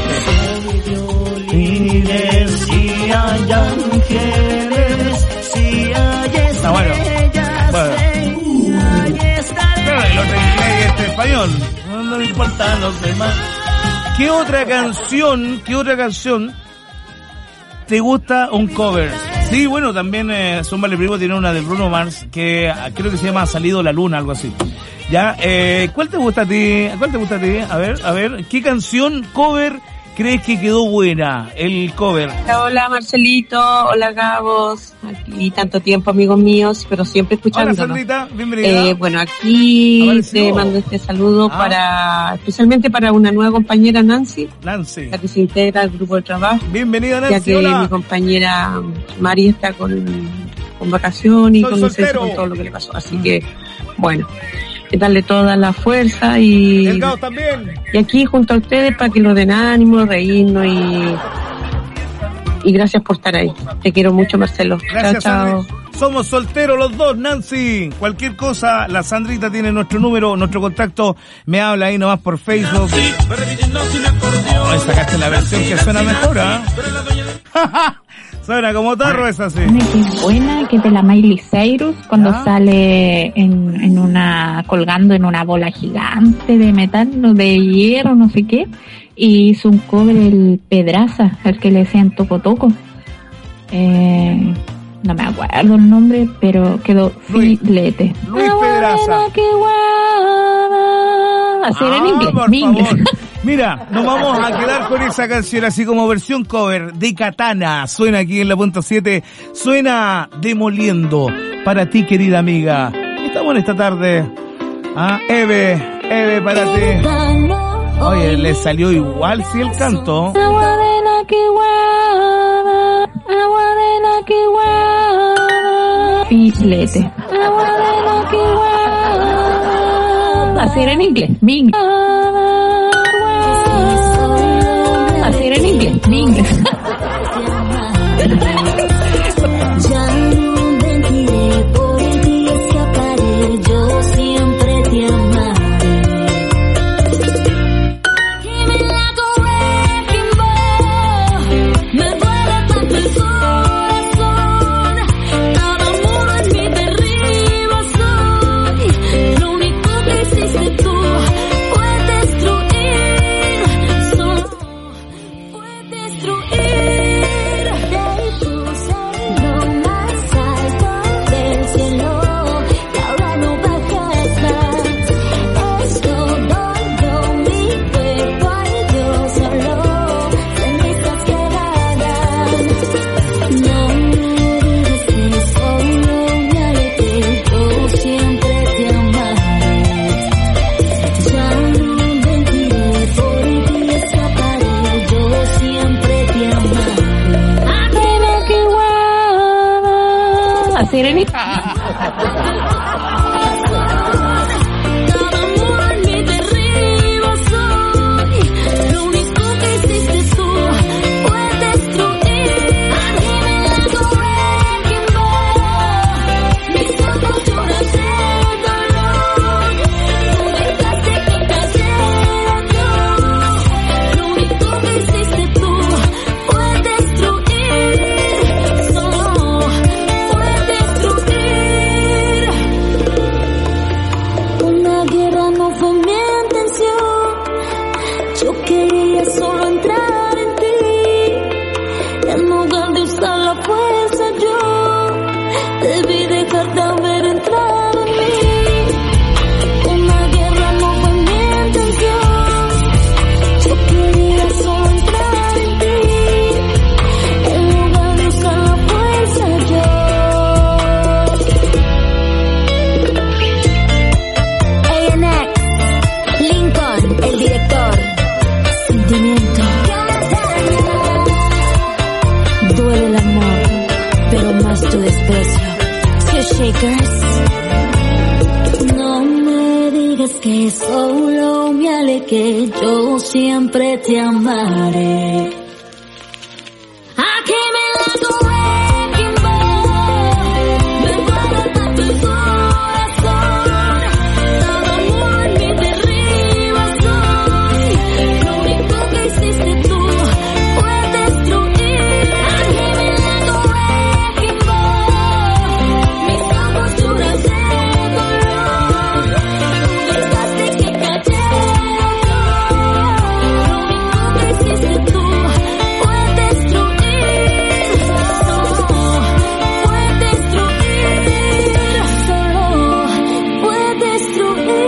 Y decía, ya no quieres, si hay estrellas, ah, bueno. Bueno. Claro, el otro inglés y este español. No, no me importan los demás. ¿Qué otra canción, qué otra canción te gusta un cover? Sí, bueno, también eh, Zúmbale Primo tiene una de Bruno Mars que ah, creo que se llama Ha salido la luna, algo así. Ya, eh, ¿cuál te gusta a ti? ¿Cuál te gusta a ti? A ver, a ver, ¿qué canción cover crees que quedó buena? El cover. Hola Marcelito, hola Gabos, aquí tanto tiempo amigos míos, pero siempre escuchándonos. Hola Sandrita, bienvenida. Eh, bueno, aquí Apareció. te mando este saludo Ah. para, especialmente para una nueva compañera Nancy, Nancy. la que se integra al grupo de trabajo. Bienvenida Nancy, ya que hola. mi compañera Mari está con, con vacación y Soy con licencia soltero. con todo lo que le pasó, así que bueno, que darle toda la fuerza y, Delgado también. y aquí junto a ustedes para que nos den ánimo, reírnos y y gracias por estar ahí. Te quiero mucho, Marcelo. Gracias, chao, chao. Sandri. Somos solteros los dos, Nancy. Cualquier cosa, la Sandrita tiene nuestro número, nuestro contacto. Me habla ahí nomás por Facebook. Oh, sacaste la versión que suena mejor, ¿ah? ¿eh? Suena como tarro, es así. Una que es buena, que es de la Miley Cyrus, cuando ¿Ah? sale en, en una, colgando en una bola gigante de metal, no, de hierro, no sé qué, y hizo un cover el Pedraza, al que le decían Toco Toco. Eh, no me acuerdo el nombre, pero quedó filete. Luis Pedraza. Así era en Ah, inglés, por mi inglés. favor. Mira, nos vamos a quedar con esa canción así como versión cover de Katana. Suena aquí en la punto siete. Suena Demoliendo. Para ti, querida amiga. Estamos en esta tarde. Ah, Eve, Eve, para ti. Oye, le salió igual si el canto. Agua de la que guarda, agua de la que guarda. Filete. Agua de la que guarda. Así era en inglés, mi inglés. Así era en inglés, mi inglés. Ya no mentiré, por ti escaparé, yo siempre te amaré. Dime la wrecking ball, me duele tanto el corazón, cada muro en mi derribo soy, lo único que hiciste tú fue destruir, solo fue destruir, te puse lo más alto del cielo y ahora no bajas más, es todo mi cuerpo y yo solo cenizas quedarán. No me digas que solo me alegré, yo siempre te amaré. Ya no mentiré, por ti escaparé, yo siempre te amaré. Dime que guarda. Así era en inglés. Cada muro en mi derribo soy, lo único que hiciste tú fue destruir. Dime la wrecking ball, mis ojos lloran de dolor, tú dejaste que cayera yo, lo único que hiciste tú fue destruir, solo fue destruir. Una guerra no fue mi intención, yo quería solo entrar en ti, en lugar de usar la fuerza yo debí dejar de haber entrado en mí. Una guerra no fue mi intención, yo quería solo entrar en ti, en lugar de usar la fuerza yo. A N X, Lincoln, el director. Sentimiento. Duele el amor, pero más tu desprecio. Skill Shakers. No me digas que solo me alegué, yo siempre te amaré. Aquí me la wrecking ball, me duele tanto el corazón, cada muro en mi derribo soy, lo único que hiciste tú fue destruir. Aquí me la wrecking ball, mis ojos lloran de dolor, tú dejaste que cayera yo, lo único que hiciste tú fue destruir, solo fue destruir, solo fue destruir.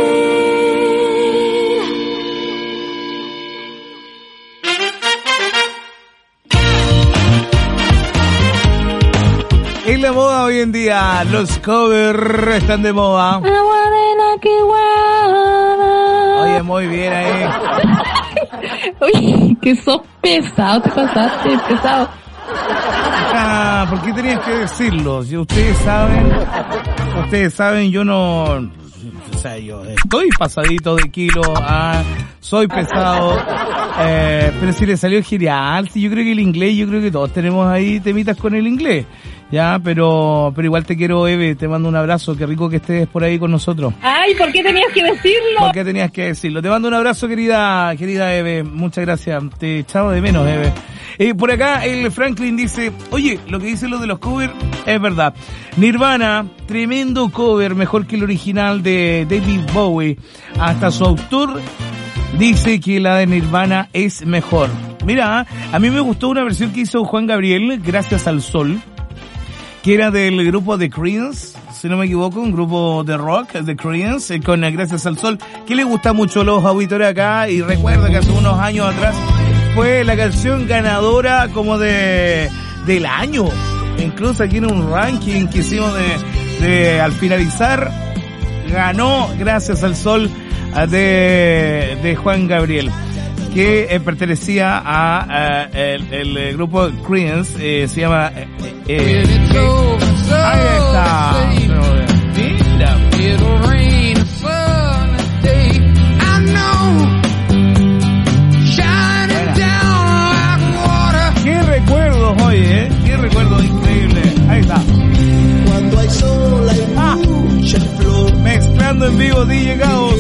Es la moda hoy en día. Los covers están de moda. Agua de la que guarda. Oye, muy bien ahí. Oye, que sos pesado, te pasaste, pesado. Ah, ¿por qué tenías que decirlo? Si ustedes saben, ustedes saben, yo no, o sea, yo estoy pasadito de kilo, ah, soy pesado, eh, pero si le salió genial, si yo creo que el inglés, yo creo que todos tenemos ahí temitas con el inglés, ya, pero, pero igual te quiero, Eve, te mando un abrazo, qué rico que estés por ahí con nosotros. Ay, ¿por qué tenías que decirlo? ¿Por qué tenías que decirlo? Te mando un abrazo, querida, querida Eve, muchas gracias, te echaba de menos, Eve. Eh, por acá el Franklin dice, oye, lo que dicen los de los covers es verdad. Nirvana, tremendo cover, mejor que el original de David Bowie. Hasta su autor dice que la de Nirvana es mejor. Mira, a mí me gustó una versión que hizo Juan Gabriel, Gracias al Sol, que era del grupo The Creedence, si no me equivoco, un grupo de rock, The Creedence, con Gracias al Sol, que le gusta mucho a los auditores acá, y recuerda que hace unos años atrás fue la canción ganadora como de del año, incluso aquí en un ranking que hicimos de, de al finalizar, ganó Gracias al Sol de, de Juan Gabriel, que eh, pertenecía a, a el, el grupo Creedence, eh, se llama eh, eh, eh, ahí está, mira, qué recuerdos hoy, eh, qué recuerdos increíbles, ahí está. Cuando hay sol hay ah, mucha flor, mezclando en vivo D J Gaos.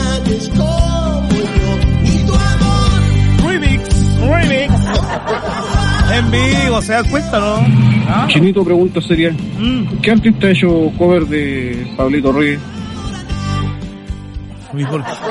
Remix en vivo, ¿se da cuenta, no? ¿Ah? Chinito, pregunta sería, mm. ¿qué artista ha hecho cover de Pablito Ruiz? ¿Y por qué?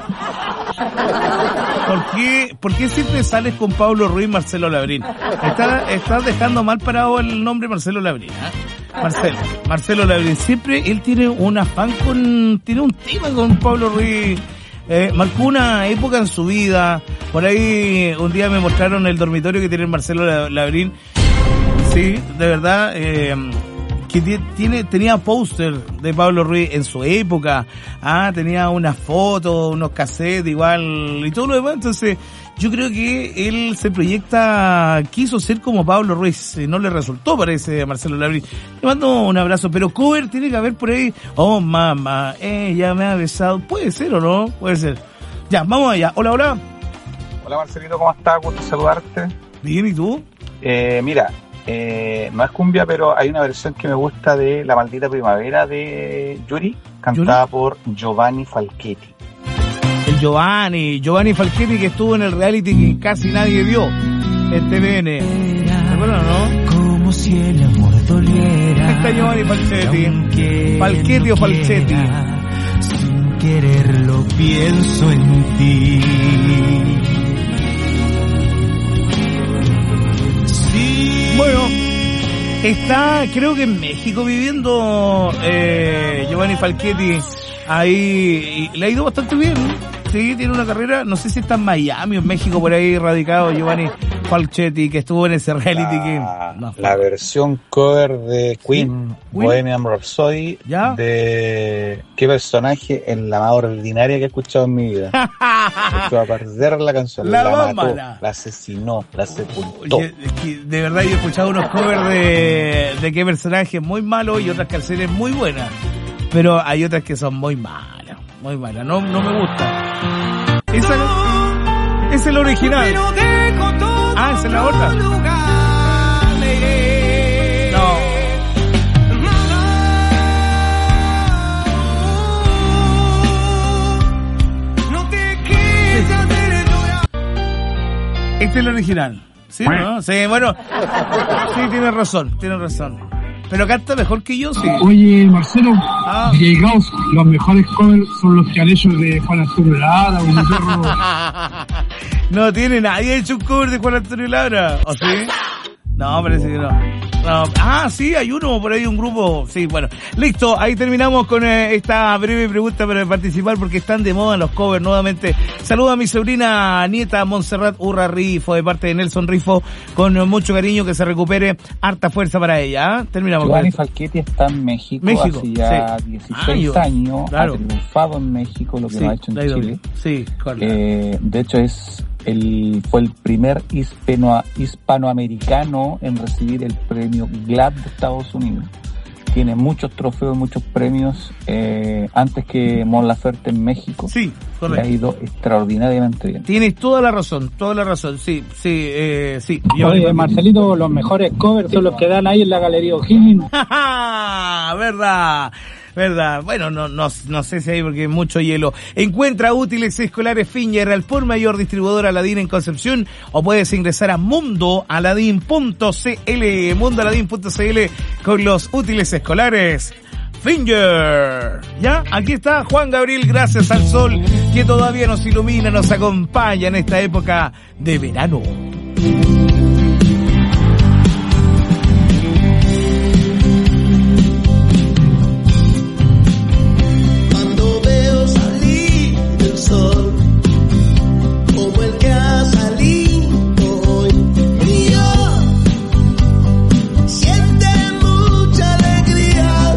¿Por qué, ¿Por qué siempre sales con Pablo Ruiz y Marcelo Labrín? Estás está dejando mal parado el nombre Marcelo Labrín, ¿eh? Marcelo, Marcelo Labrín, siempre él tiene un afán con, tiene un tema con Pablo Ruiz. Eh, marcó una época en su vida. Por ahí un día me mostraron el dormitorio que tiene Marcelo Labrín. Sí, de verdad, eh, que tiene, tenía póster de Pablo Ruiz en su época. Ah, tenía unas fotos, unos cassettes igual y todo lo demás. Entonces, yo creo que él se proyecta, quiso ser como Pablo Ruiz, no le resultó, parece, a Marcelo Labrín. Le mando un abrazo, pero cover tiene que haber por ahí. Oh, mamá, ella me ha besado. Puede ser o no, puede ser. Ya, vamos allá. Hola, hola. Hola, Marcelito, ¿cómo estás? Gusto saludarte. Bien, ¿y tú? Eh, mira, eh, no es cumbia, pero hay una versión que me gusta de La Maldita Primavera de Yuri, cantada ¿Yuri? por Giovanni Falchetti. El Giovanni, Giovanni Falchetti, que estuvo en el reality que casi nadie vio en T V N. ¿Te acuerdas, no? Como si el amor doliera. Ahí está Giovanni Falchetti. Falchetti no o Falchetti. Sin quererlo pienso en ti. Sí. Bueno, está creo que en México viviendo eh, Giovanni Falchetti. Ahí le ha ido bastante bien. Sí, tiene una carrera, no sé si está en Miami o en México, por ahí radicado Giovanni Falchetti, que estuvo en ese reality la, que... No, la versión cover de Queen, ¿Sí? Bohemian Rhapsody, ¿Ya? de qué personaje en la más ordinaria que he escuchado en mi vida. Se va a perder la canción, la, la mató, la asesinó, la sepultó. Oye, es que de verdad yo he escuchado unos covers de, de qué personaje muy malo y otras canciones muy buenas. Pero hay otras que son muy malas, muy malas, no, no me gusta. Esa es el original. Ah, esa es la otra. No. Este es el original. ¿Sí o no? Sí, bueno. Sí, tienes razón, tienes razón. Pero canta mejor que yo, sí. Oye, Marcelo, ah. llegados, los mejores covers son los que han hecho de Juan Antonio Lara, un perro. No tiene nadie hecho un cover de Juan Antonio Lara, ¿o sí? No, parece que no. no. Ah, sí, hay uno por ahí, un grupo. Sí, bueno. Listo, ahí terminamos con eh, esta breve pregunta para participar porque están de moda los covers nuevamente. Saluda a mi sobrina nieta Montserrat Urra Rifo de parte de Nelson Rifo con mucho cariño, que se recupere, harta fuerza para ella. ¿eh? Terminamos. Giovanni Falchetti está en México, México hace ya sí. dieciséis ah, años, claro. Ha triunfado en México, lo que sí, no ha hecho en Chile. Sí, eh, de hecho es el, fue el primer hispano, hispanoamericano en recibir el premio G L A D de Estados Unidos. Tiene muchos trofeos, muchos premios, eh, antes que Mon Laferte en México. Sí, correcto. Le ha ido extraordinariamente bien. Tienes toda la razón, toda la razón, sí, sí, eh, sí. Oye, Marcelito, los mejores covers son los que dan ahí en la Galería O'Higgins. ¿Verdad? ¿Verdad? Bueno, no, no, no sé si hay porque hay mucho hielo. Encuentra útiles escolares Finger al por mayor distribuidor Aladín en Concepción, o puedes ingresar a mundo aladín punto c l, mundo aladín punto c l con los útiles escolares Finger. Ya, aquí está Juan Gabriel, Gracias al Sol, que todavía nos ilumina, nos acompaña en esta época de verano. Sol, como el que ha salido hoy mío, siente mucha alegría,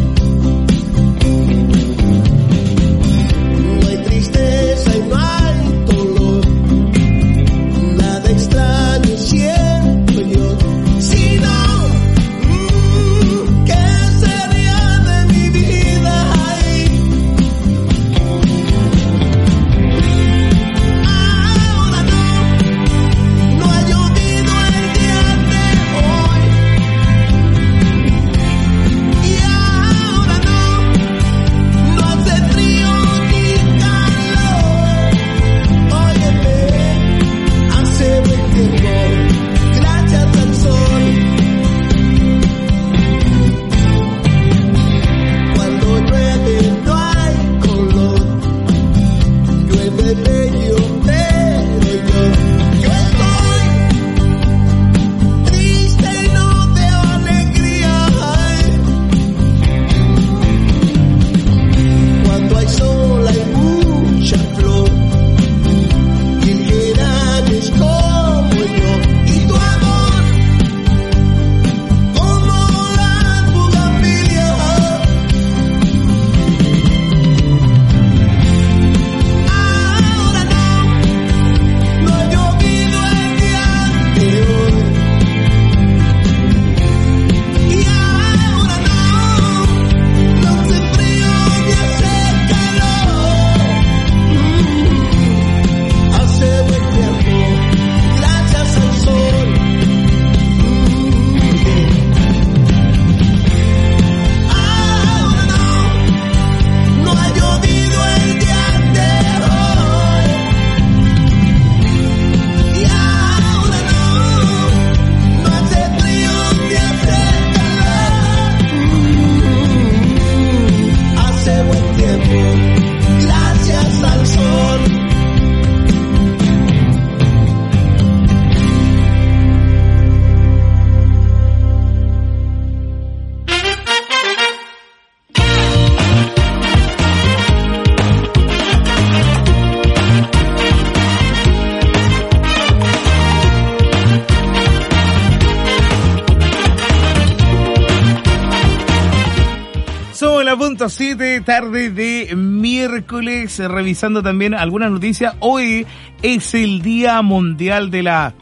no hay tristeza y no hay dolor, nada extraño siento yo, sino mmm, ¿qué sería de mi vida ahí? Punto siete, tarde de miércoles, revisando también algunas noticias. Hoy es el Día Mundial de la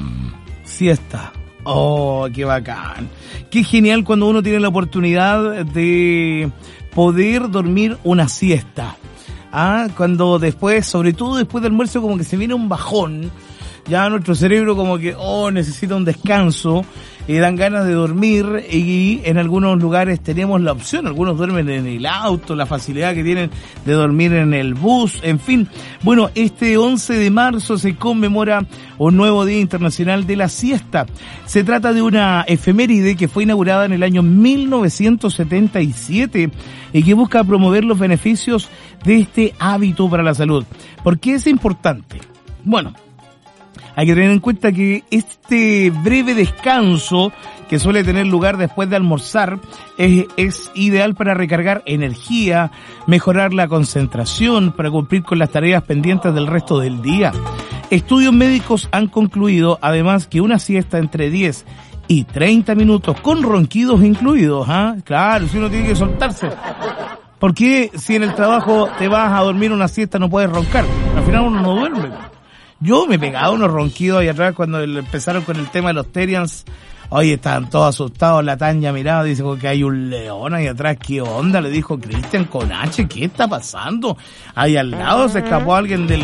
Siesta. Oh, qué bacán. Qué genial cuando uno tiene la oportunidad de poder dormir una siesta. Ah, cuando después, sobre todo después del almuerzo, como que se viene un bajón. Ya nuestro cerebro como que, oh, necesita un descanso. Y dan ganas de dormir, y en algunos lugares tenemos la opción, algunos duermen en el auto, la facilidad que tienen de dormir en el bus, en fin. Bueno, este once de marzo se conmemora un nuevo Día Internacional de la Siesta. Se trata de una efeméride que fue inaugurada en el año mil novecientos setenta y siete y que busca promover los beneficios de este hábito para la salud. ¿Por qué es importante? Bueno, hay que tener en cuenta que este breve descanso que suele tener lugar después de almorzar es, es ideal para recargar energía, mejorar la concentración, para cumplir con las tareas pendientes del resto del día. Estudios médicos han concluido además que una siesta entre diez y treinta minutos con ronquidos incluidos, ¿ah? Claro, si uno tiene que soltarse. ¿Por qué si en el trabajo te vas a dormir una siesta no puedes roncar? Al final uno no duerme. Yo me pegaba unos ronquidos ahí atrás cuando empezaron con el tema de los Terians. Oye, estaban todos asustados, la Tanya miraba, dice que hay un león ahí atrás, ¿qué onda? Le dijo Cristian con H, ¿qué está pasando? Ahí al lado se escapó alguien del...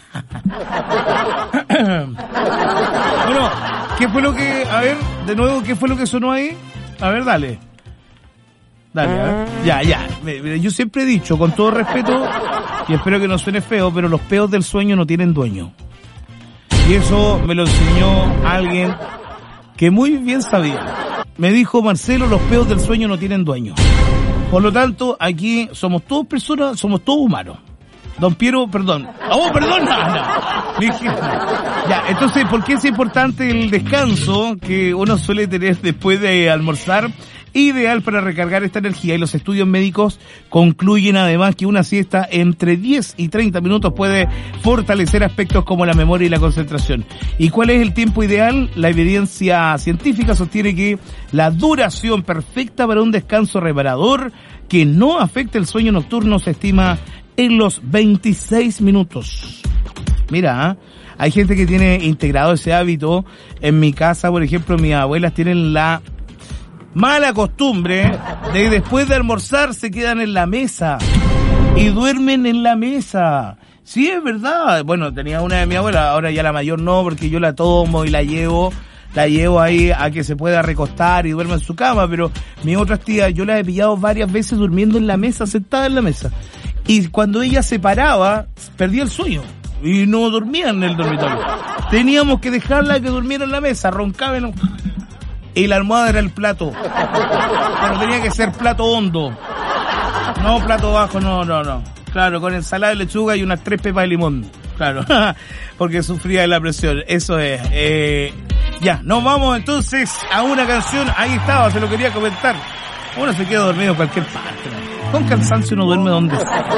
Bueno, ¿qué fue lo que... A ver, de nuevo, ¿qué fue lo que sonó ahí? A ver, dale. Dale, a ver. Ya, ya. Yo siempre he dicho, con todo respeto, y espero que no suene feo, pero los peos del sueño no tienen dueño. Y eso me lo enseñó alguien que muy bien sabía. Me dijo, Marcelo, los peos del sueño no tienen dueño. Por lo tanto, aquí somos todos personas, somos todos humanos. Don Piero, perdón. Oh, perdón, no, no. Dije, ya, entonces, ¿por qué es importante el descanso que uno suele tener después de almorzar? Ideal para recargar esta energía, y los estudios médicos concluyen además que una siesta entre diez y treinta minutos puede fortalecer aspectos como la memoria y la concentración. ¿Y cuál es el tiempo ideal? La evidencia científica sostiene que la duración perfecta para un descanso reparador que no afecte el sueño nocturno se estima en los veintiséis minutos. Mira, ¿eh? Hay gente que tiene integrado ese hábito. En mi casa, por ejemplo, mis abuelas tienen la mala costumbre de después de almorzar se quedan en la mesa y duermen en la mesa. Sí, es verdad. Bueno, tenía una de mi abuela, ahora ya la mayor no, porque yo la tomo y la llevo, la llevo ahí a que se pueda recostar y duerma en su cama, pero mis otras tías, yo las he pillado varias veces durmiendo en la mesa, sentada en la mesa. Y cuando ella se paraba, perdía el sueño y no dormía en el dormitorio. Teníamos que dejarla que durmiera en la mesa, roncaba en... Y la almohada era el plato. Pero tenía que ser plato hondo. No plato bajo, no, no, no. Claro, con ensalada de lechuga y unas tres pepas de limón. Claro, porque sufría de la presión. Eso es. Eh, ya, nos vamos entonces a una canción. Ahí estaba, se lo quería comentar. Uno se queda dormido en cualquier parte. Con cansancio uno duerme donde sea.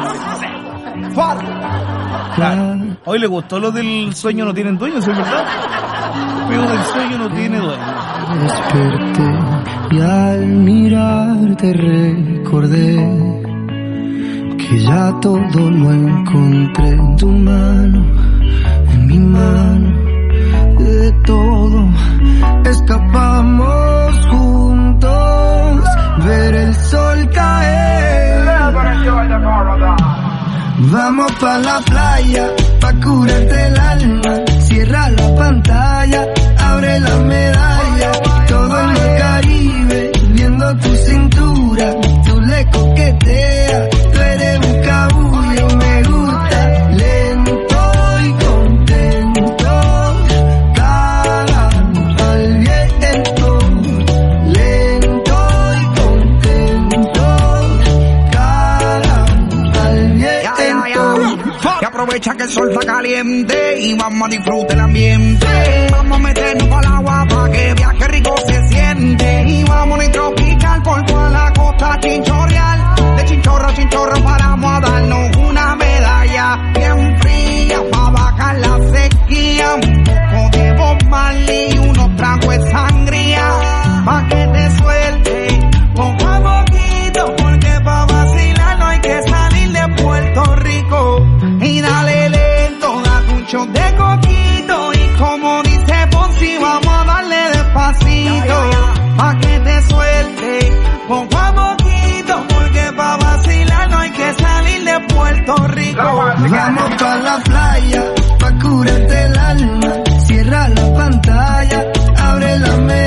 Claro. Hoy le gustó lo del sueño no tienen dueño, ¿sí es verdad? Pero del sueño no tiene dueño. Desperté y al mirarte recordé que ya todo lo encontré en tu mano, en mi mano. De todo escapamos juntos, ver el sol caer. Vamos pa' la playa, pa' curarte el alma. Cierra la pantalla, abre la medalla. Todo en el Caribe, viendo tu cintura. Tú le coqueteas, tú eres un cabullo. Me gusta, lento y contento. Cara al viento, lento y contento. Cara al viento. Y aprovecha que el sol está caliente y vamos a disfrutar el ambiente. Vamos a meternos para el agua para que viaje rico se siente. Y vamos a ir tropical por toda la costa chinchorreal. De chinchorro a chinchorro paramos a darnos una medalla bien fría para bajar la sequía. Un poco de Bob Marley y unos tragos de sangría pa' que te suelte poco a poquito, porque pa' vacilar no hay que salir de Puerto Rico. Y dale lento, date un shot de coquito. Y como dice Ponzi, vamos a darle despacito pa' que te suelte poco a poquito, porque pa' vacilar no hay que salir de Puerto Rico. Vamos pa' la playa, pa' curarte el alma. Cierra la pantalla, abre la mente.